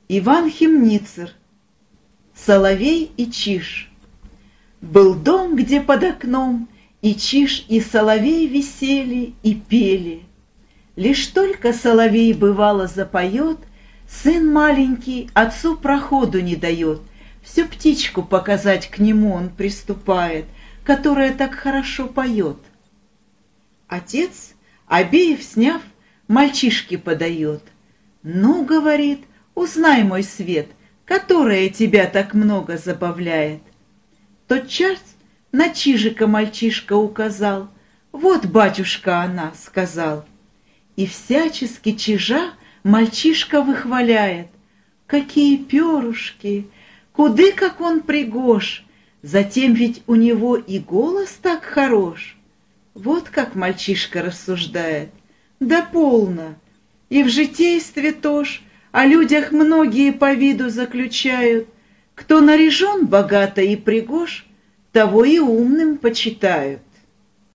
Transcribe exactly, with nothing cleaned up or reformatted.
Иван Хемницер. Соловей и чиж. Был дом, где под окном и чиж, и соловей висели и пели. Лишь только соловей бывало запоет, сын маленький отцу проходу не дает. Всю птичку показать к нему он приступает, которая так хорошо поет. Отец, обеев сняв, мальчишке подает. «Ну, — говорит, — узнай, мой свет, которая тебя так много забавляет». Тотчас на чижика мальчишка указал. «Вот, батюшка, она, — сказал». И всячески чижа мальчишка выхваляет. Какие перышки, куды как он пригож, затем ведь у него и голос так хорош. Вот как мальчишка рассуждает. Да полно, и в житействе тоже о людях многие по виду заключают. Кто наряжен богато и пригож, того и умным почитают.